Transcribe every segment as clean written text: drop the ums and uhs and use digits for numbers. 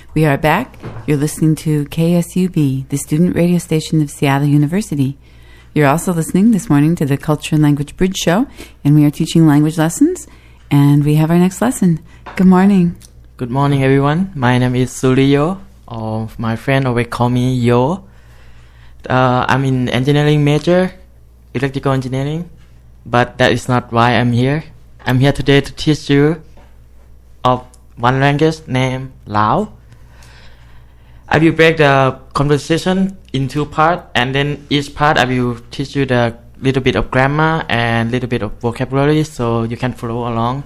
We are back. You're listening to KSUB, the student radio station of Seattle University. You're also listening this morning to the Culture and Language Bridge Show, and we are teaching language lessons, and we have our next lesson. Good morning. Good morning, everyone. My name is Suryo, or my friend always call me Yo. I'm in engineering major, electrical engineering, but that is not why I'm here. I'm here today to teach you of one language named Lao. I will break the conversation in two parts, and then each part I will teach you the little bit of grammar and little bit of vocabulary so you can follow along.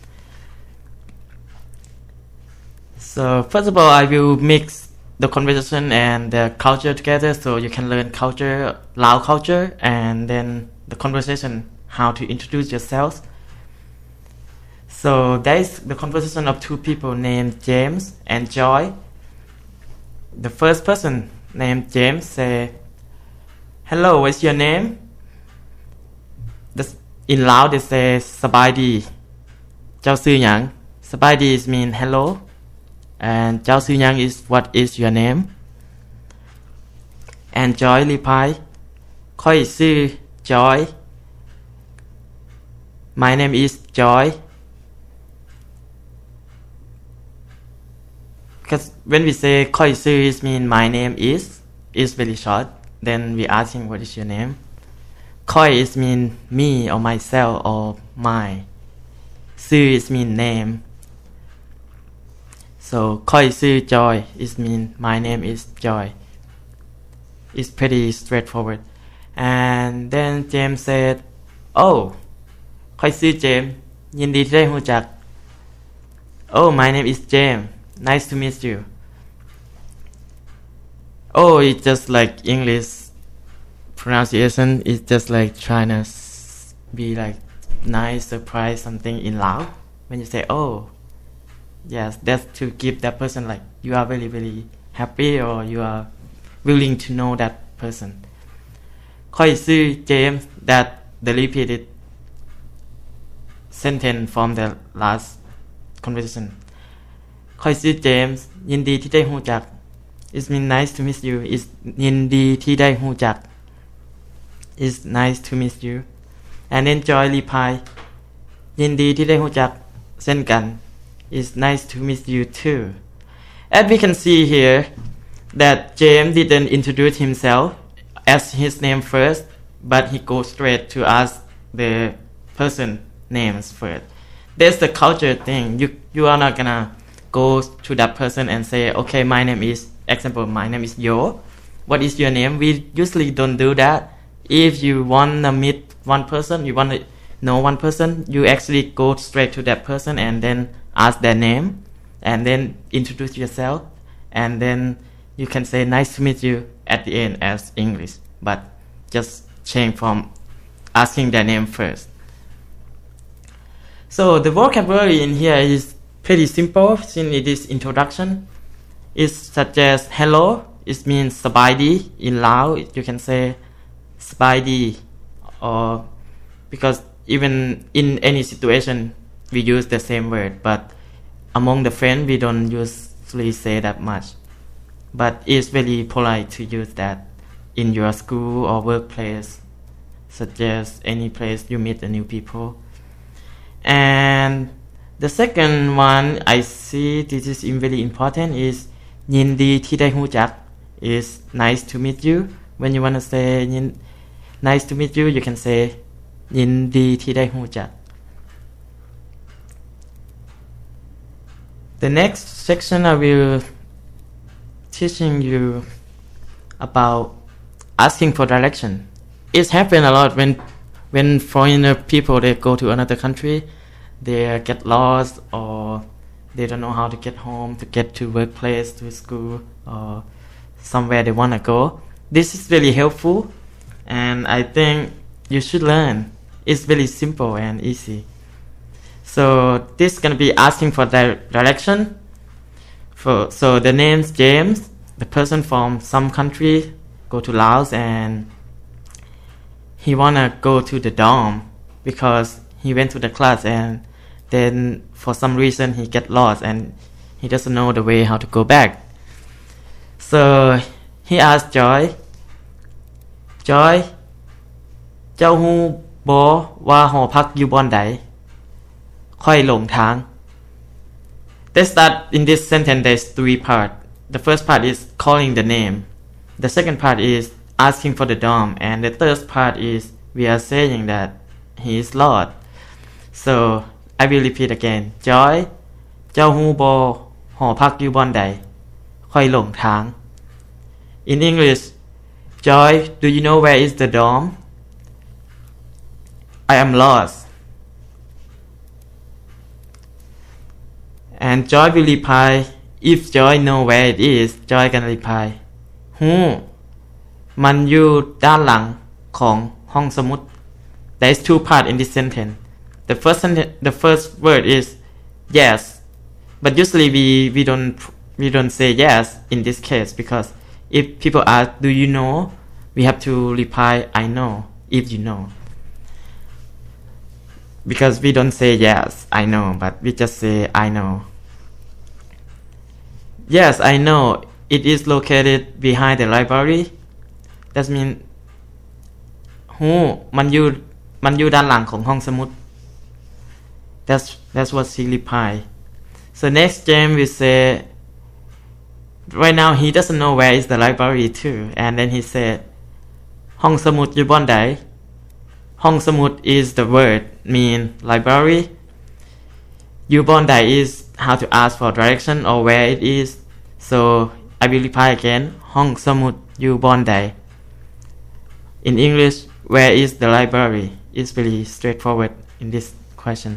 So first of all, I will mix the conversation and the culture together so you can learn culture, Lao culture, and then the conversation, how to introduce yourselves. So there is the conversation of two people named James and Joy. The first person named James say, "Hello, what's your name?" In Lao they say, "Sabai di." "Chao sư yang." Sabai di is mean hello, and "Chao sư yang" is what is your name. And Joy reply, "Khoi sư Joy." My name is Joy. Because when we say "Khoi sư" it means my name is very short. Then we ask him, "What is your name?" Khoi is mean me or myself or my. Sư is mean name. So Khoi sư Joy is mean my name is Joy. It's pretty straightforward. And then James said, "Oh, Khoi sư James, ยินดีที่ได้รู้จัก Oh, my name is James. Nice to meet you." Oh, it's just like English pronunciation. It's just like trying to be like nice, surprise something in Lao. When you say, "Oh," yes, that's to give that person like you are very, very happy or you are willing to know that person. Khoi sư James, that the repeated sentence from the last conversation. Khoi sư James, ยินดีที่ได้รู้จัก It means nice to meet you. It's ยินดีที่ได้รู้จัก It's nice to meet you. And then Joy reply, ยินดีที่ได้รู้จักเช่นกัน It's nice to meet you too. As we can see here that James didn't introduce himself as his name first, but he goes straight to ask the person names first. That's the culture thing. You are not gonna go to that person and say, "Okay, my name is," example, "my name is Yo. What is your name?" We usually don't do that. If you wanna meet one person, you wanna know one person, you actually go straight to that person and then ask their name and then introduce yourself, and then you can say "nice to meet you" at the end as English, but just change from asking their name first. So the vocabulary in here is pretty simple since it is introduction. It's such as hello, it means sabai di. In Lao, you can say sabai di, or because even in any situation we use the same word, but among the friends we don't usually say that much. But it's very polite to use that in your school or workplace, such as any place you meet the new people. And the second one I see this is very important is ยินดีที่ได้รู้จัก is nice to meet you. When you want to say nice to meet you, you can say ยินดีที่ได้รู้จัก. The next section I will teaching you about asking for direction. It's happened a lot when foreigner people they go to another country, they get lost or they don't know how to get home, to get to workplace, to school, or somewhere they want to go. This is really helpful, and I think you should learn. It's very simple and easy. So this is going to be asking for direction. So the name's James. The person from some country go to Laos and he wanna go to the dorm because he went to the class and then for some reason he get lost and he doesn't know the way how to go back. So he asked Joy, Joy เจ้าฮู้บ่ว่าหอพักอยู่บ่อนใดค่อยหลงทาง They start in this sentence there's 3 parts. The first part is calling the name. The second part is asking for the dorm, and the third part is we are saying that he is lost. So I will repeat again. Joy เจ้าฮู้บ่หอพักอยู่บ่อนใดค่อยหลงทาง In English, Joy, do you know where is the dorm? I am lost. And Joy will reply, if Joy know where it is, Joy can reply, ฮู้มันอยู่ด้านหลังของห้องสมุด There is 2 parts in this sentence. The first word is yes, but usually we don't say yes in this case, because if people ask, do you know, we have to reply, I know, if you know. Because we don't say yes, I know, but we just say I know. Yes, I know. It is located behind the library. That means ฮู้มันอยู่ด้านหลังของห้องสมุด That's what she replied. So next James will say, right now he doesn't know where is the library too, and then he said ห้องสมุดอยู่บ่อนใดห้องสมุด is the word mean library. อยู่บ่อนใด is how to ask for direction or where it is. So I will reply again ห้องสมุดอยู่บ่อนใด In English, where is the library? It's very straightforward in this question.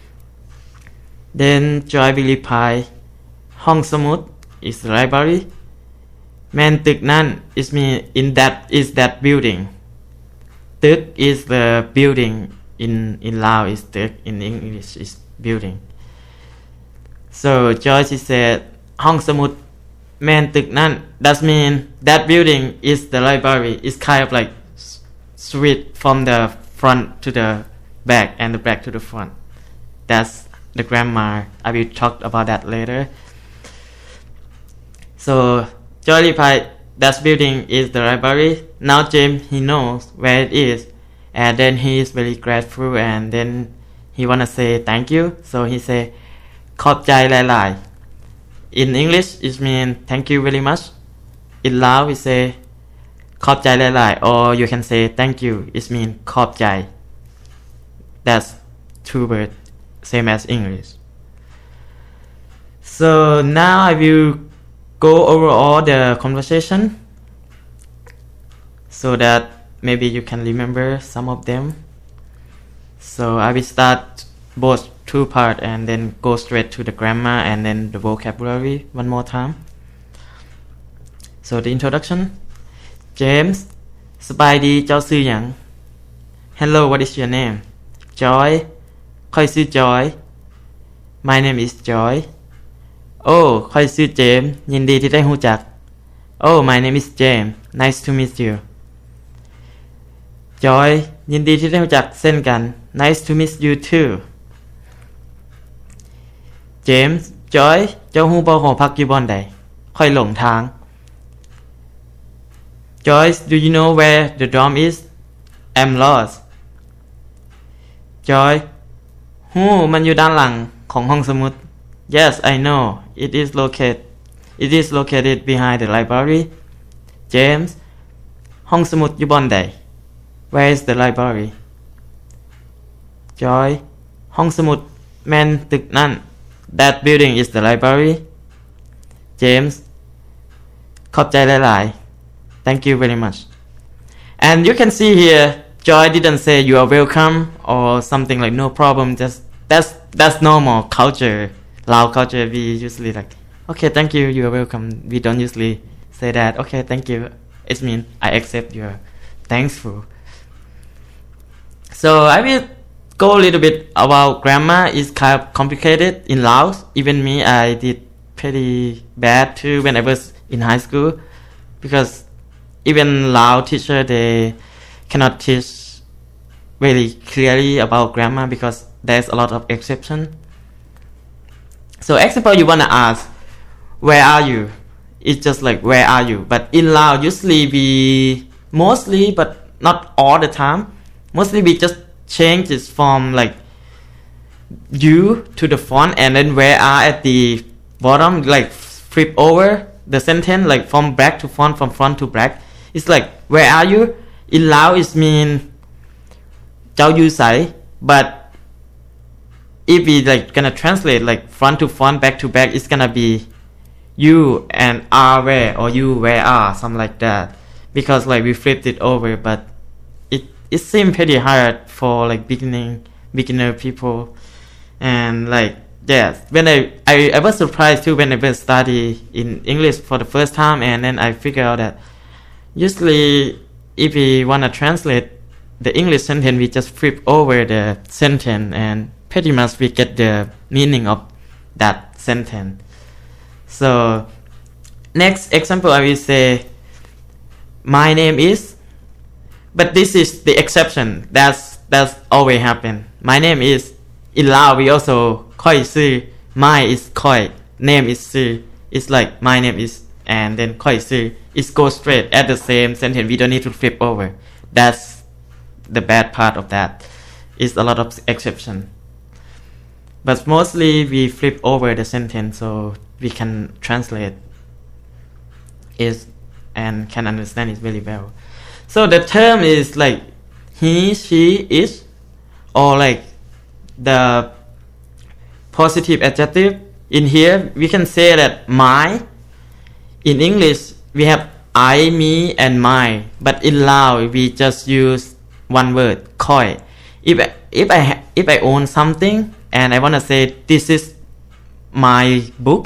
Then Joy will reply ห้องสมุด is the library. แม่นตึกนั้น is mean in that is that building. ตึก is the building in Lao is ตึก in English is building. So Joy she said ห้องสมุดแม่นตึกนั้น that mean that building is the library. It's kind of like switch from the front to the back and the back to the front. That's the grammar. I will talk about that later. So Joy replied, that building is the library. Now James, he knows where it is, and then he is very grateful, and then he wanna say thank you. So he say ขอบใจหลายๆ In English it mean thank you very much. In Lao we say ขอบใจหลายๆ or you can say thank you. It mean ขอบใจ. That's 2 words, same as English. So now I will go over all the conversation so that maybe you can remember some of them. So I will start both 2 parts and then go straight to the grammar and then the vocabulary one more time. So the introduction. James สบายดีเจ้าชื่อหยัง Hello, what is your name? Joy ข้อยชื่อ Joy. My name is Joy. Oh ข้อยชื่อ James ยินดีที่ได้รู้จัก Oh, my name is James. Nice to meet you. Joy ยินดีที่ได้รู้จักเช่นกัน Nice to meet you too. James Joy เจ้าฮู้บ่หอพักอยู่บ่อนใดค่อยหลงทาง Joyce, do you know where the dorm is? I'm lost. Joy ฮู้มันอยู่ด้านหลังของห้องสมุด Yes, I know. It is located behind the library. James ห้องสมุดอยู่บ่อนใด Where is the library? Joy ห้องสมุดแม่นตึกนั่น That building is the library. James ขอบใจหลายๆThank you very much. And you can see here, Joy didn't say you are welcome or something like no problem. Just that's normal culture. Lao culture, we usually like, okay, thank you, you are welcome. We don't usually say that. Okay, thank you. It means I accept your thankful. So I will go a little bit about grammar. It's kind of complicated in Laos. Even me, I did pretty bad too when I was in high school because even Lao teacher they cannot teach very clearly about grammar because there's a lot of exception. So example you wanna ask where are you? It's just like where are you? But in Lao, usually we mostly, but not all the time. Mostly we just change this from like you to the front and then where are at the bottom, like flip over the sentence like from back to front, from front to back. It's like where are you? In Lao it means เจ้าอยู่ไส but if we like gonna translate like front to front, back to back, it's gonna be you and are where, or you where are, something like that, because like we flipped it over. But it seemed pretty hard for like beginner people. And like yes, when I was surprised too when I first study in English for the first time, and then I figured out that usually if we wanna translate the English sentence, we just flip over the sentence and pretty much we get the meaning of that sentence. So next example I will say my name is, but this is the exception. That's always happen. My name is. In Lao we also ค่อยซื่อ my is ค่อย name is ซื่อ it's like my name is and then ค่อยซื่อ it goes straight at the same sentence. We don't need to flip over. That's the bad part of that. It's a lot of exception, but mostly we flip over the sentence so we can translate it and can understand it very well. So the term is like he, she, it, or like the positive adjective. In here we can say that my. In English we have I, me and my, but in Lao we just use one word ค่อย if I own something and I want to say this is my book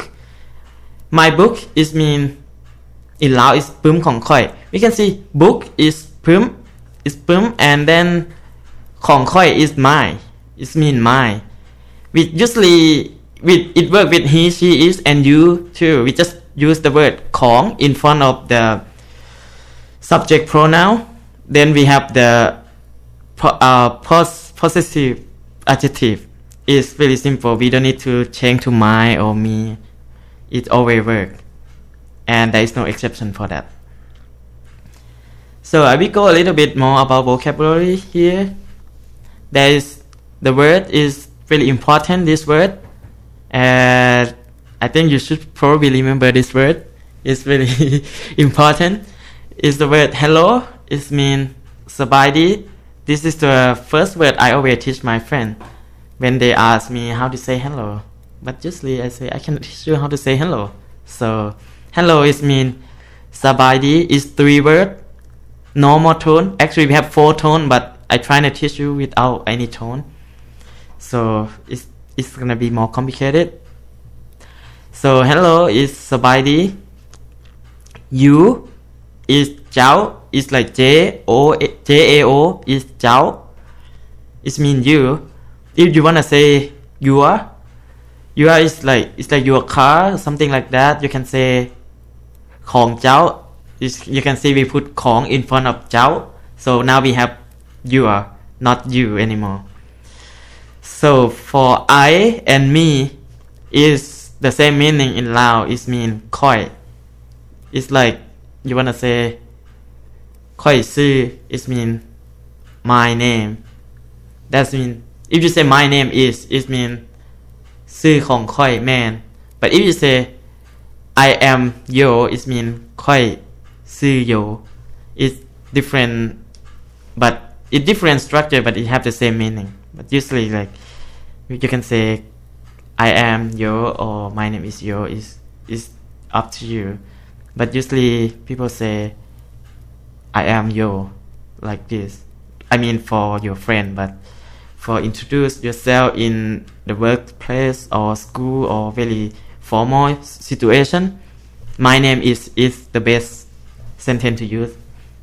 is mean in Lao is ปึ้มของค่อย we can see book is ปึ้ม and then ของค่อย is mine. It mean mine. We usually it work with he, she, is and you too. We just use the word ของ in front of the subject pronoun. Then we have the possessive adjective. It's very simple. We don't need to change to my or me. It always work, and there is no exception for that. So I will go a little bit more about vocabulary here. There is the word is really important, this word, and I think you should probably remember this word. It's really important. It's the word hello. It means สบายดี This is the first word I always teach my friend when they ask me how to say hello. But usually I say I can teach you how to say hello. So hello is mean สบายดี is 3 words, normal tone. Actually we have 4 tone, but I try to teach you without any tone. So it's gonna be more complicated. So hello is สบายดี You is เจ้า is like J A O is เจ้า it mean you. If you wanna say your is like it's like your car, something like that. You can say ของเจ้า you can see we put ของ in front of เจ้า. So now we have your, not you anymore. So for I and me is the same meaning in Lao. It mean ค่อย it's like you wanna say ค่อยซื่อ it mean my name. That's mean if you say my name is, it mean ซื่อของค่อย man. But if you say I am yo, it mean ค่อยซื่อ yo. It's different, but it different structure, but it have the same meaning. But usually like you can say I am yo or my name is yo is up to you. But usually people say I am yo like this. I mean for your friend, but for introduce yourself in the workplace or school or very formal situation, my name is the best sentence to use.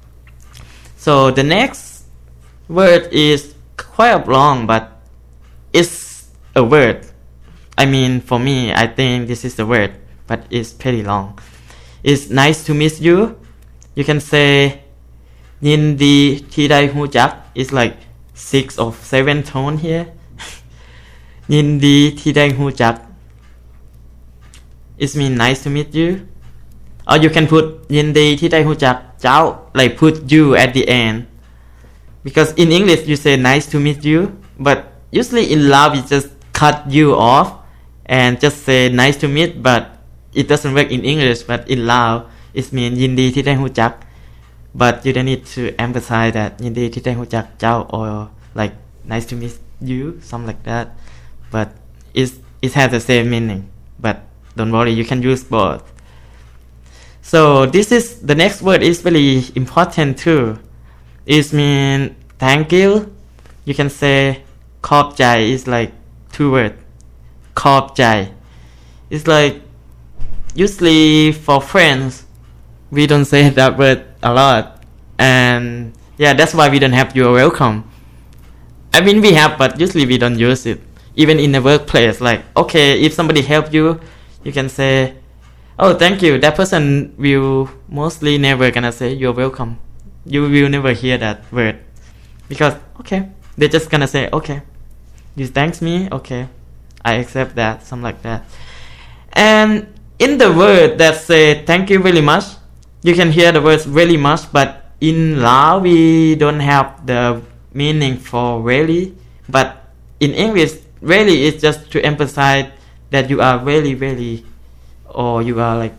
So the next word is quite long, but it's a word. I mean for me I think this is the word, but it's pretty long. It's nice to meet you. You can say ยินดีที่ได้รู้จัก It's like 6 or 7 tone here. ยินดีที่ได้รู้จัก it means nice to meet you or you can put ยินดีที่ได้รู้จักเจ้า like put you at the end because in English you say nice to meet you but usually in Lao we just cut you off and just say nice to meet but it doesn't work in English but in Lao it means ยินดีที่ได้รู้จัก but you don't need to emphasize that ยินดีที่ได้รู้จักเจ้า or like nice to meet you something like that but it has the same meaning but don't worry you can use both so this is the next word is very important too it means thank you you can say ขอบใจ is like two words ขอบใจ it's like usually for friends we don't say that word a lot and yeah that's why we don't have you're welcome I mean we have but usually we don't use it even in the workplace like okay if somebody help you you can say oh thank you that person will mostly never gonna say you're welcome you will never hear that word because okay they're just gonna say okay you thanks me okay I accept that something like that and in the word that say thank you very much you can hear the words very much but in Lao we don't have the meaning for really but in English really is just to emphasize that you are really really or you are like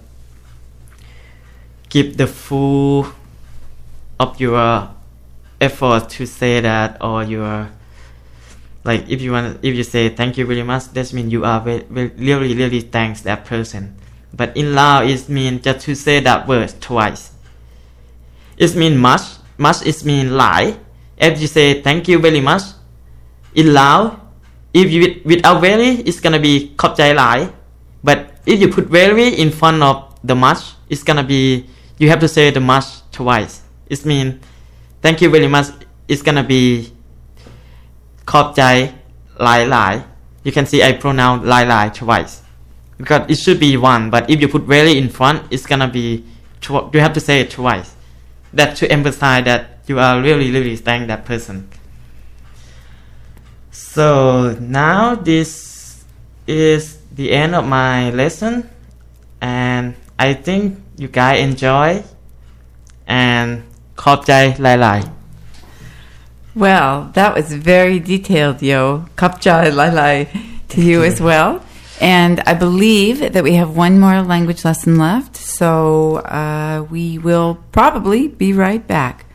give the full of your effort to say that or you are like if you say thank you very much that means you are really really thanks that person but in Lao it means just to say that word twice it means much it means หลาย if you say thank you very much in Lao if you without very it's gonna be ขอบใจหลาย but if you put very in front of the much it's gonna be you have to say the much twice it means thank you very much it's gonna be ขอบใจหลายหลาย you can see I pronounce หลายหลาย twice because it should be one but if you put very in front it's gonna be you have to say it twice that to emphasize that you are really really thank that person so now this is the end of my lesson and I think you guys enjoy and ขอบใจหลายๆ Well, that was very detailed, Yo. Kapcha Lai to you as well. And I believe that we have one more language lesson left, so we will probably be right back.